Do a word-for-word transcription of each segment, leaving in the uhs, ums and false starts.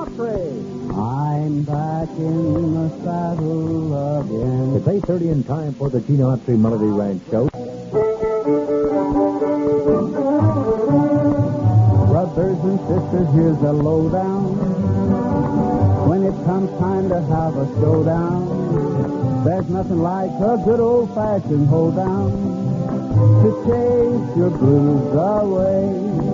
Sinatra. I'm back in the saddle again. It's eight thirty in time for the Gene Autry Melody Ranch Show. Brothers and sisters, here's a lowdown. When it comes time to have a showdown, there's nothing like a good old-fashioned hold down to chase your blues away.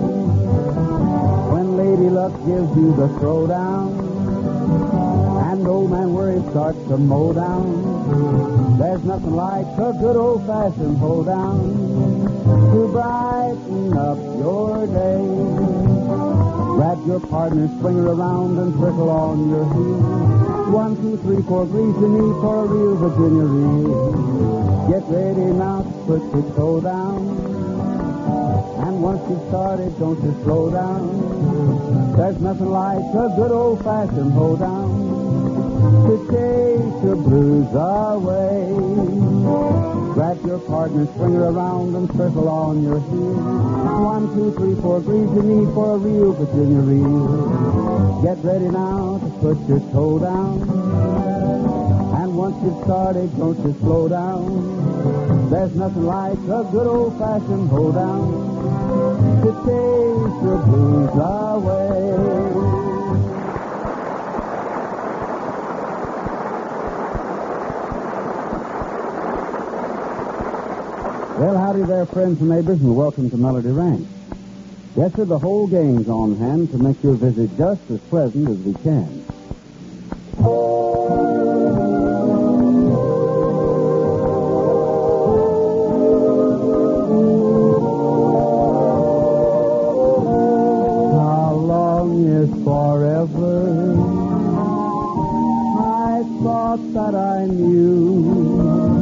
When Lady Luck gives you the throwdown and old man Worry starts to mow down, there's nothing like a good old-fashioned hold down to brighten up your day. Grab your partner, swing her around, and circle on your heels. One, two, three, four, grease your knee for a real Virginia reel. Get ready now to put your toe down. And once you've started, don't you slow down. There's nothing like a good old-fashioned hold down to chase your blues away. Grab your partner, swing her around, and circle on your heels. One, two, three, four, grease your knee for a real Virginia reel. Get ready now to put your toe down. And once you've started, don't you slow down. There's nothing like a good old-fashioned hold down to chase your blues away. Well, howdy there, friends and neighbors, and welcome to Melody Ranch. Yes, sir, the whole gang's on hand to make your visit just as pleasant as we can. How long is forever? I thought that I knew.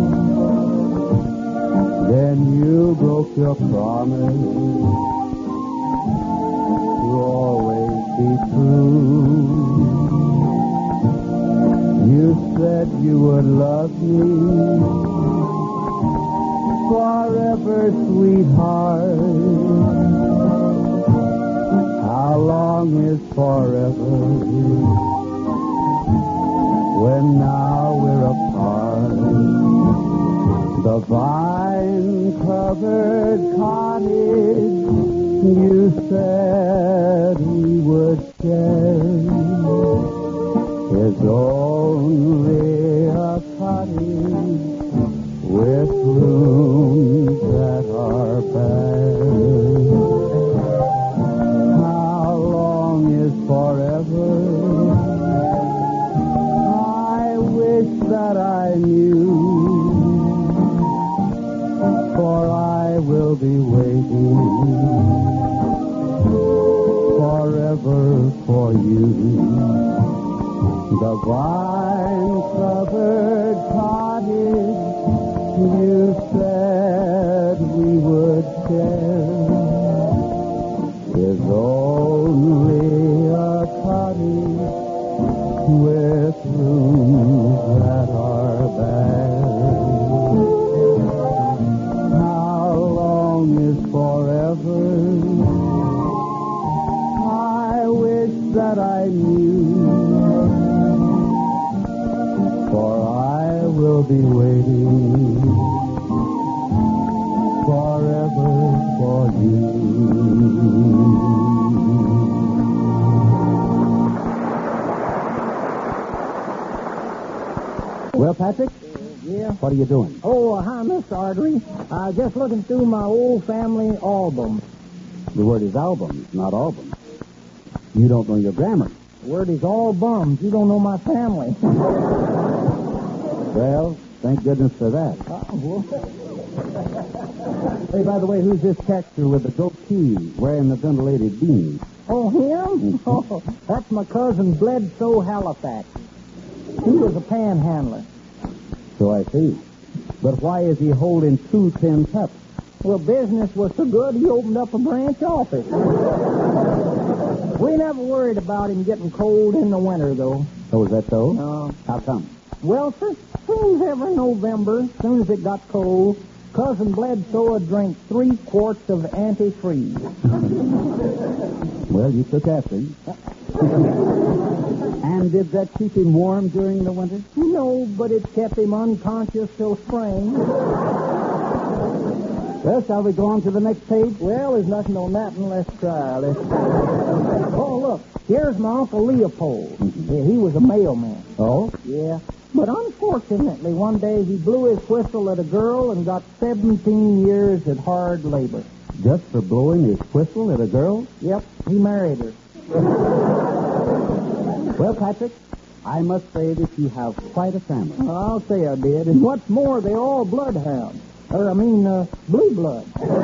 Then you broke your promise to always be true. You said you would love me forever, sweetheart. How long is forever when now we're apart? The vine-covered cottage you said we would share is only a cottage with rooms that are bare. How long is forever? I wish that I knew. For I will be waiting forever for you. The vine-covered cottage you said we would share is only a cottage with rooms that are bare. Forever, I wish that I knew, for I will be waiting forever for you. Well, Patrick? Yeah? What are you doing? Oh, uh, hi, Mister Artery. Uh, just looking through my old family album. The word is albums, not albums. You don't know your grammar. The word is all bums. You don't know my family. Well, thank goodness for that. Uh, well. Hey, by the way, who's this texter with the goatee wearing the ventilated beanie? Oh, him? Mm-hmm. Oh, that's my cousin Bledsoe Halifax. He was a panhandler. So I see. But why is he holding two tin cups? Well, business was so good, he opened up a branch office. We never worried about him getting cold in the winter, though. Oh, is that so? Uh, How come? Well, sir, seems every November, as soon as it got cold, Cousin Bledsoe would drink three quarts of antifreeze. Well, you took after him. And did that keep him warm during the winter? No, but it kept him unconscious till spring. Well, shall we go on to the next page? Well, there's nothing on that, and let's try. Let's Oh, look, here's my Uncle Leopold. Yeah, he was a mailman. Oh? Yeah. But unfortunately, one day he blew his whistle at a girl and got seventeen years at hard labor. Just for blowing his whistle at a girl? Yep, he married her. Well, Patrick, I must say that you have quite a family. I'll say I did. And what's more, they're all bloodhounds. Or, I mean, uh, blue blood.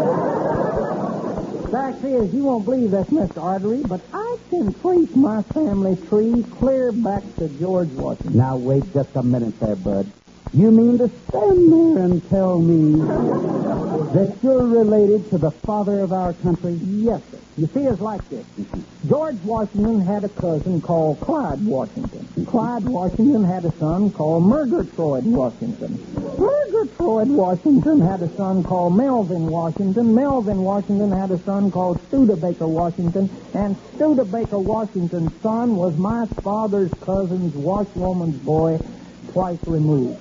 Fact is, you won't believe this, Mister Artery, but I can trace my family tree clear back to George Washington. Now, wait just a minute there, Bud. You mean to stand there and tell me that you're related to the father of our country? Yes, sir. You see, it's like this. George Washington had a cousin called Clyde Washington. Clyde Washington had a son called Murgatroyd Washington. Murgatroyd Washington had a son called Melvin Washington. Melvin Washington had a son called Studebaker Washington. And Studebaker Washington's son was my father's cousin's washwoman's boy, twice removed.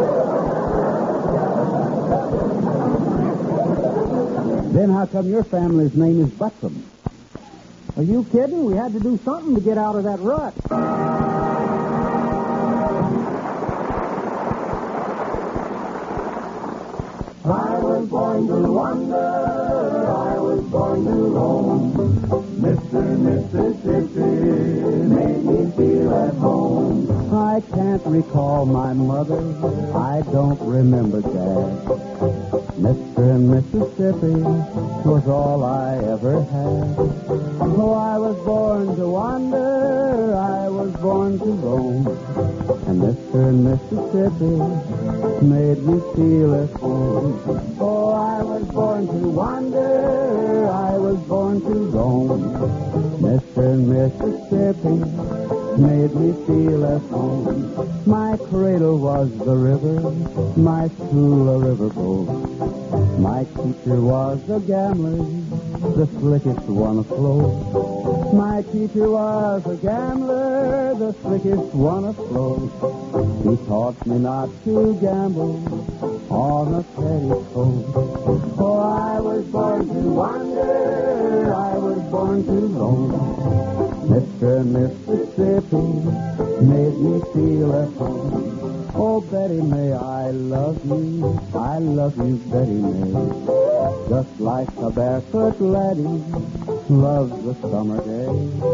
Then how come your family's name is Buttram? Are you kidding? We had to do something to get out of that rut. I was born to wander, I was born to roam. Mister Mississippi made me feel at home. I can't recall my mother, I don't remember Dad. Mister and Mississippi was all I ever had. Oh, I was born to wander, I was born to roam. And Mister and Mississippi made me feel at home. Oh, I was born to wander, I was born to roam. Mister and Mississippi made me feel at home. My cradle was the river, my school a riverboat. My teacher was a gambler, the slickest one afloat. My teacher was a gambler, the slickest one afloat. He taught me not to gamble on a petticoat. Oh, I was born to wander, I was born to roam. Mister Mississippi made me feel at home. Oh, Betty May, I love you, I love you, Betty May. Just like a barefoot laddie loves the summer day.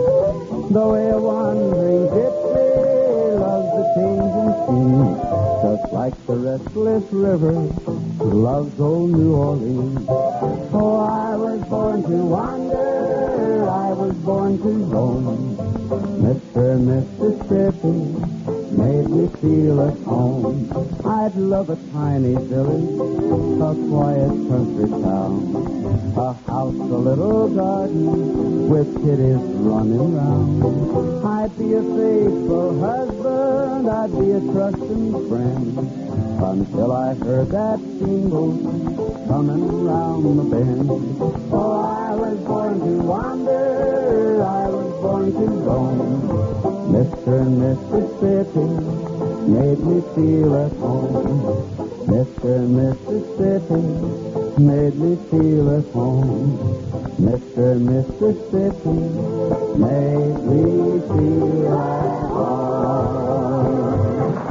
The way a wandering gypsy loves the changing scene. Just like the restless river loves old New Orleans. Oh, I was born to wander, I was born to roam. Mister Mississippi made me feel at home. I'd love a tiny village, a quiet country town, a house, a little garden with kiddies running round. I'd be a faithful husband, I'd be a trusting friend, until I heard that steamboat coming round the bend. Oh, I was born to wander, I was born to roam. Mister Mississippi made me feel at home. Mister Mississippi made me feel at home. Mister Mississippi made me feel at home.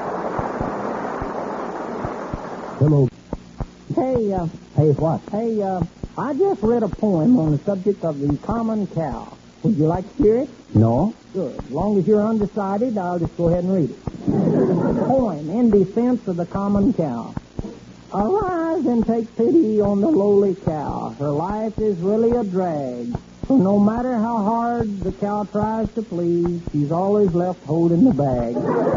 Hello. Hey, uh, Hey, what? hey, uh, I just read a poem on the subject of the common cow. Would you like to hear it? No? Good. As long as you're undecided, I'll just go ahead and read it. Poem in defense of the common cow. Arise and take pity on the lowly cow. Her life is really a drag. For no matter how hard the cow tries to please, she's always left holding the bag.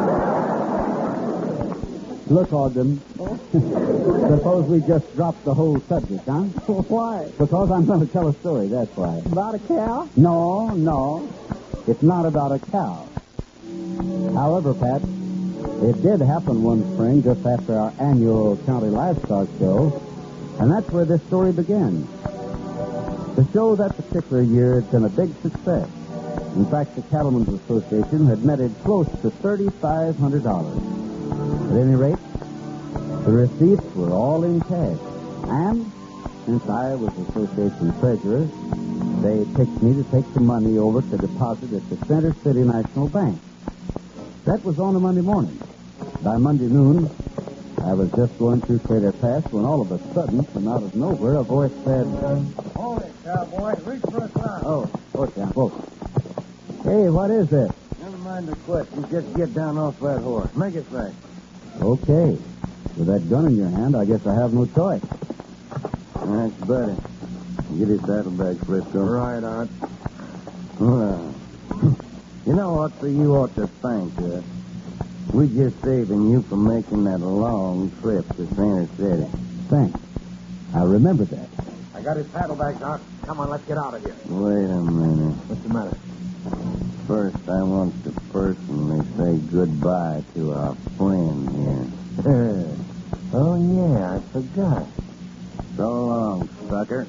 Look, Ogden. Suppose we just drop the whole subject, huh? Why? Because I'm going to tell a story, that's why. About a cow? No, no. It's not about a cow. However, Pat, it did happen one spring just after our annual county livestock show, and that's where this story began. The show that particular year had been a big success. In fact, the Cattlemen's Association had netted close to three thousand five hundred dollars. At any rate, the receipts were all in cash. And since I was association treasurer, they picked me to take the money over to deposit at the Center City National Bank. That was on a Monday morning. By Monday noon, I was just going through Crater Pass when all of a sudden, from out of nowhere, a voice said, Hold it, cowboy. Reach for a slide. Oh, oh, Champ, oh. Hey, what is this? Never mind the questions. Just get down off that horse. Make it right. Okay. With that gun in your hand, I guess I have no choice. That's better. Get his saddlebag, Frisco. Right, Art. Well, you know what, so you ought to thank us. We're just saving you from making that long trip to Center City. Thanks. I remember that. I got his saddlebags, Art. Come on, let's get out of here. Wait a minute. What's the matter? First, I want to personally say goodbye to our friend here. Oh, yeah, I forgot. So long, sucker.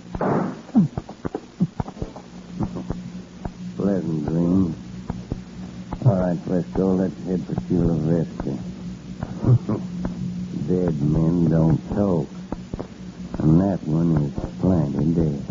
Pleasant dreams. All right, Frisco, let's head for Chula Vista. Dead men don't talk. And that one is plenty dead.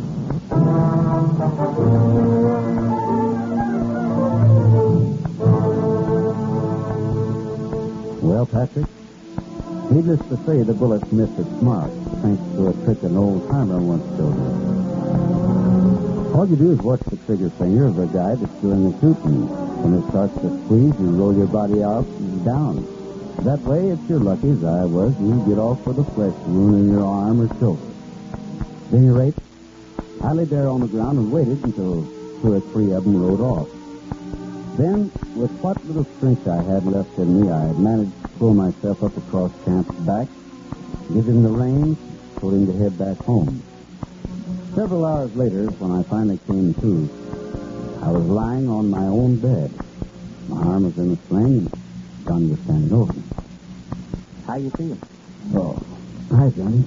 Well, Patrick, needless to say, the bullets missed its mark, thanks to a trick an old-timer once showed me. All you do is watch the trigger finger of the guy that's doing the shooting. When it starts to squeeze, you roll your body out and down. That way, if you're lucky, as I was, you get off with a flesh wound in your arm or shoulder. At any rate, I lay there on the ground and waited until two or three of them rode off. Then, with what little strength I had left in me, I had managed to pull myself up across Champ's back, give him the reins, told him to head back home. Several hours later, when I finally came to, I was lying on my own bed. My arm was in a sling, and Johnny was standing over me. How you feeling? Oh, hi, Johnny.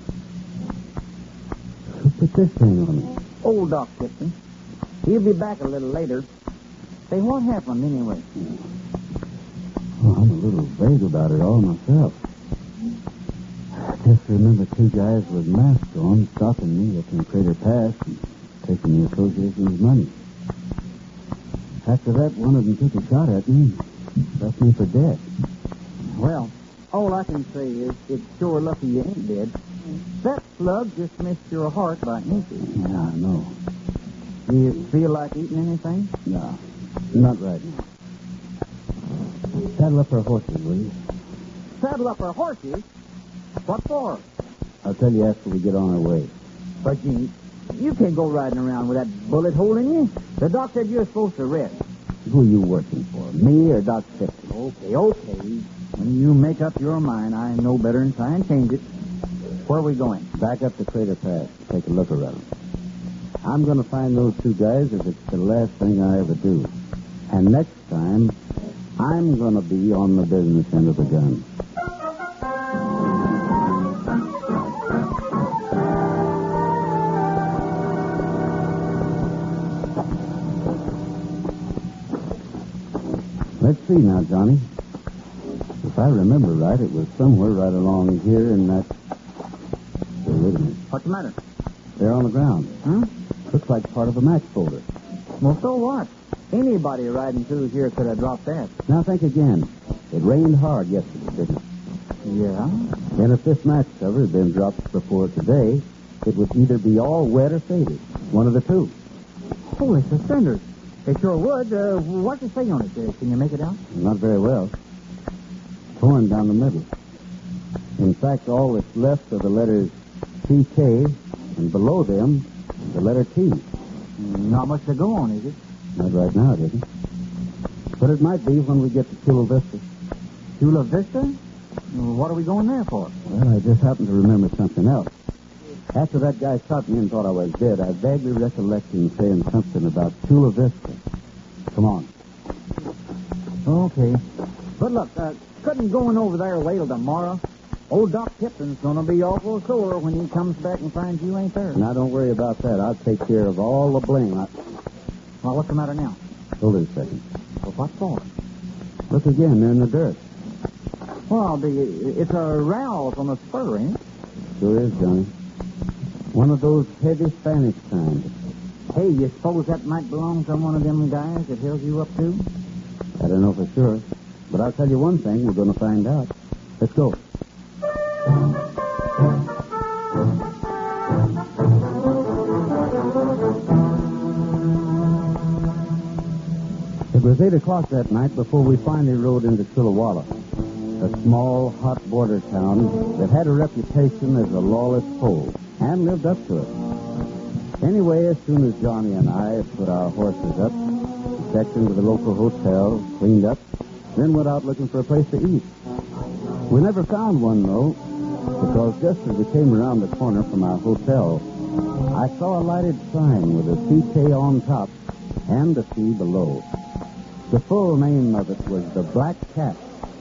Who put this thing on me? Old Doc Tipton. He'll be back a little later. Say, what happened anyway? Oh, I'm a little vague about it all myself. I just remember two guys with masks on stopping me up in Crater Pass and taking the association's money. After that, one of them took a shot at me and left me for dead. Well, all I can say is it's sure lucky you ain't dead. That slug just missed your heart by inches. Yeah, I know. Do you feel like eating anything? No, not right now. Saddle up our horses, will you? Saddle up our horses? What for? I'll tell you after we get on our way. But you, you can't go riding around with that bullet hole in you. The doc said you're supposed to rest. Who are you working for, me or Doc Tipton? Okay, okay. When you make up your mind, I know better than try and change it. Where are we going? Back up to Crater Pass. Take a look around. I'm going to find those two guys if it's the last thing I ever do. And next time, I'm going to be on the business end of the gun. Let's see now, Johnny. If I remember right, it was somewhere right along here in that... Hey, wait a minute. What's the matter? They're on the ground. Huh? Looks like part of a match folder. Well, so what? Anybody riding through here could have dropped that. Now think again. It rained hard yesterday, didn't it? Yeah? And if this match cover had been dropped before today, it would either be all wet or faded. One of the two. Holy suspenders. It sure would. Uh, what's it say on it? Uh, can you make it out? Not very well. Torn down the middle. In fact, all that's left are the letters C K, and below them, the letter T. Not much to go on, is it? Not right now, it isn't. But it might be when we get to Chula Vista. Chula Vista? What are we going there for? Well, I just happened to remember something else. After that guy shot me and thought I was dead, I vaguely recollect him saying something about Chula Vista. Come on. Okay. But look, uh, couldn't going over there wait till tomorrow? Old Doc Tipton's gonna be awful sore when he comes back and finds you ain't there. Now, don't worry about that. I'll take care of all the blame. I... Well, what's the matter now? Hold it a second. Well, what for? Look again, they're in the dirt. Well, the, it's a rouse on a spur, ain't it? Sure is, Johnny. One of those heavy Spanish kinds. Hey, you suppose that might belong to one of them guys that held you up, too? I don't know for sure. But I'll tell you one thing, we're going to find out. Let's go. It was eight o'clock that night before we finally rode into Chilliwalla, a small, hot border town that had a reputation as a lawless pole, and lived up to it. Anyway, as soon as Johnny and I put our horses up, checked into the local hotel, cleaned up, then went out looking for a place to eat. We never found one, though, because just as we came around the corner from our hotel, I saw a lighted sign with a C K on top and a C below. The full name of it was the Black Cat.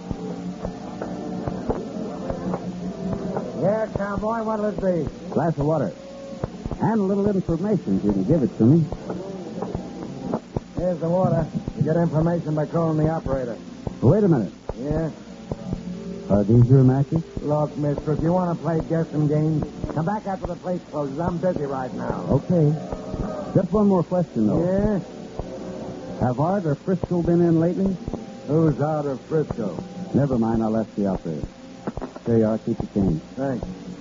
Yeah, cowboy, what'll it be? Glass of water. And a little information if you can give it to me. Here's the water. You get information by calling the operator. Wait a minute. Yeah? Are these your matches? Look, mister, if you want to play guessing games, come back after the place closes. I'm busy right now. Okay. Just one more question, though. Yeah? Have Art or Frisco been in lately? Who's out of Frisco? Never mind, I'll ask the operator. There you are, keep the change. Thanks.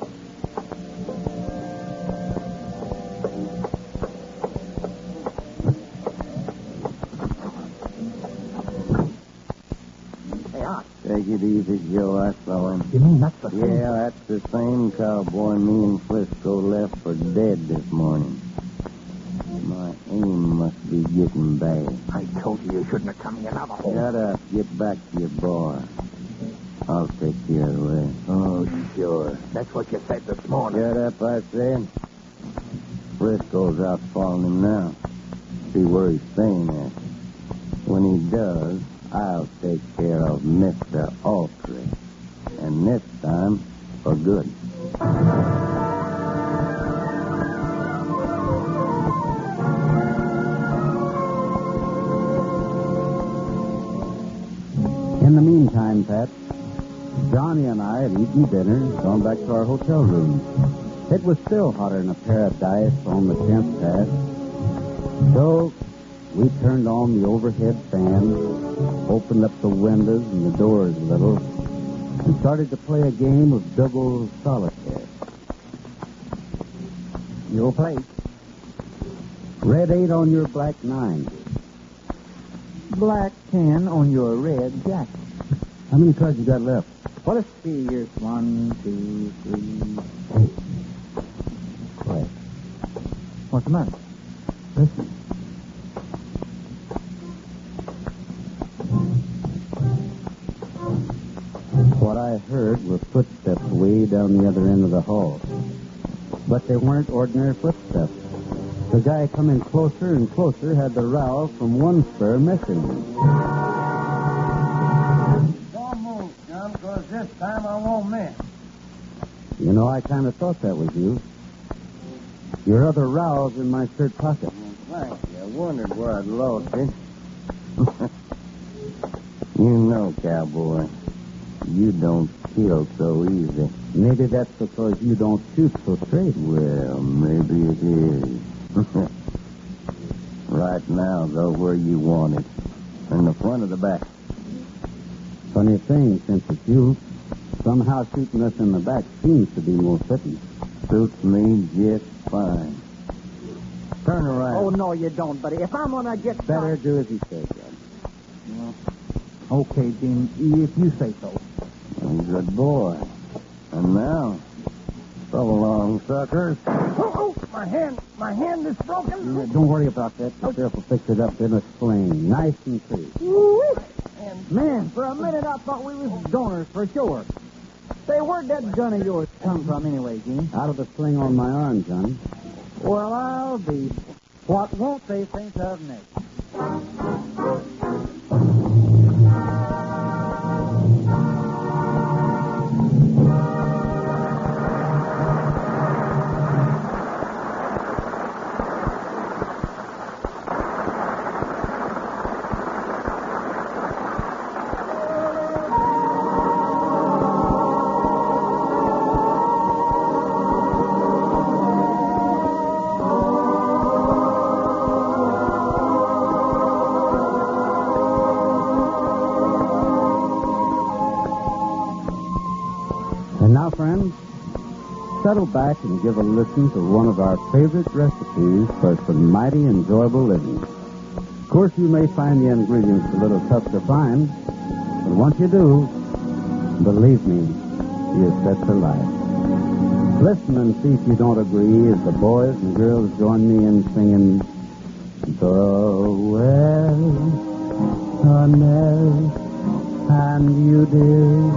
Hey, Art. Take it easy, Joe. I saw him. You mean that's the thing? Yeah, that's the same cowboy me and Frisco left for dead this morning. My aim must be getting bad. I told you you shouldn't have come here now, the whole... Shut up. Get back to your bar. I'll take care of the rest. Oh, sure. That's what you said this morning. Shut up, I said. Frisco's out following him now. See where he's staying at. When he does, I'll take care of Mister Autry. And this time, for good. In the meantime, Pat, Johnny and I had eaten dinner and gone back to our hotel room. It was still hotter than a paradise on the tenth pad. So we turned on the overhead fan, opened up the windows and the doors a little, and started to play a game of double solitaire. You'll play. Red eight on your black nine. Black ten on your red jacket. How many cards you got left? Well, let's see. Here's one, two, three. Hey. Quiet. What's the matter? Listen. What I heard were footsteps way down the other end of the hall. But they weren't ordinary footsteps. The guy coming closer and closer had the rowel from one spur missing. Don't move, John, because this time I won't miss. You know, I kind of thought that was you. Your other rowel's in my shirt pocket. Thank you. I wondered where I'd lost it. You know, cowboy, you don't kill so easy. Maybe that's because you don't shoot so straight. Well, maybe it is. Right now, though, where you want it. In the front or the back? Funny thing, since it's you, somehow shooting us in the back seems to be more fitting. Suits me just fine. Turn around. Oh, no, you don't, buddy. If I'm gonna get... Better do as he says, John. Well, okay, Dean, if you say so. You're a good boy. And now, so long, suckers. Oh, oh, my hand, my hand is broken. Yeah, don't worry about that. The sheriff will fix it up in a sling, nice and pretty. Ooh. Man, for a minute I thought we was donors for sure. Say, where'd that gun of yours come from anyway, Gene? Out of the sling on my arm, Johnny. Well, I'll be... What won't they think of next? settle back and give a listen to one of our favorite recipes for some mighty enjoyable living. Of course, you may find the ingredients a little tough to find, but once you do, believe me, you're set for life. Listen and see if you don't agree as the boys and girls join me in singing The Wilderness and You Dear.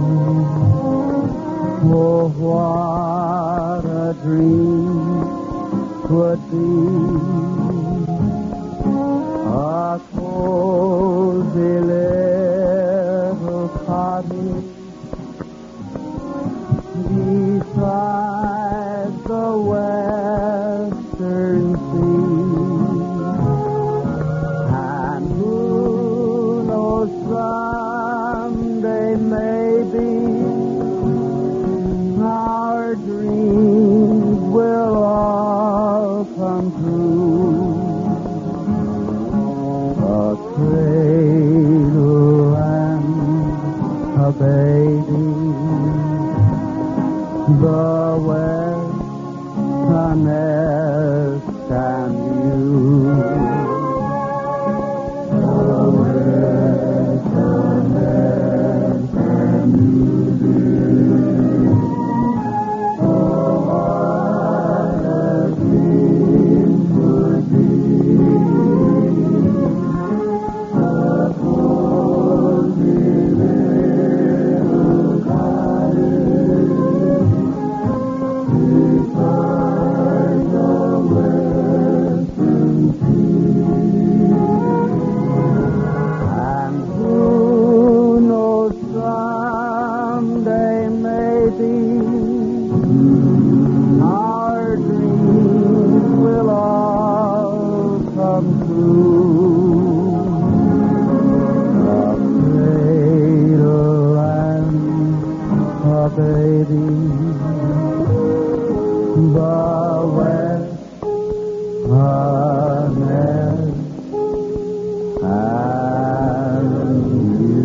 Oh, what a dream would be a cozy little cottage beside the western sea. And who knows, someday maybe our dreams will all come true. A cradle and a baby, the wilderness and you. The wilderness and you, dear. Oh, what a dream could be. A cozy little cottage beside the western sea. And who knows, someday maybe our dreams will all come true. A cradle and a baby, the wilderness and you.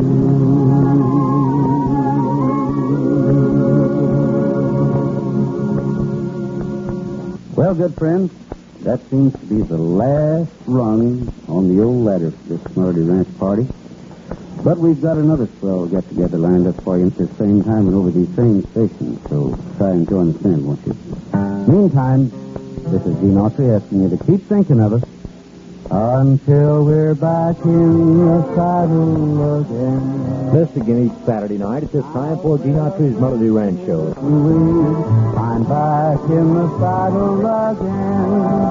Well, good friends, that seems to be the last rung on the old ladder for this Smurdy Ranch party. But we've got another swell get-together lined up for you at the same time and over these same stations, so try and join us then, won't you? Meantime, this is Gene Autry asking you to keep thinking of us until we're back in the saddle again. This again each Saturday night at this time for Gene Autry's Melody Ranch Show. I'm back in the saddle again,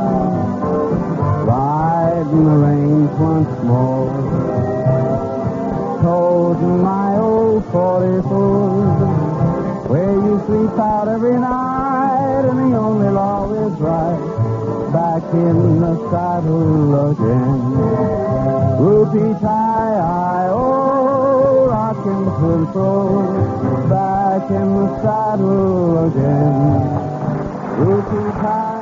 riding the range once more, toting my old forty-four, where you sleep out every night, and the only law is right. Back in the saddle again. Whoopie-tie-I-oh, rockin' to and fro. Back in the saddle again. Whoopie-tie.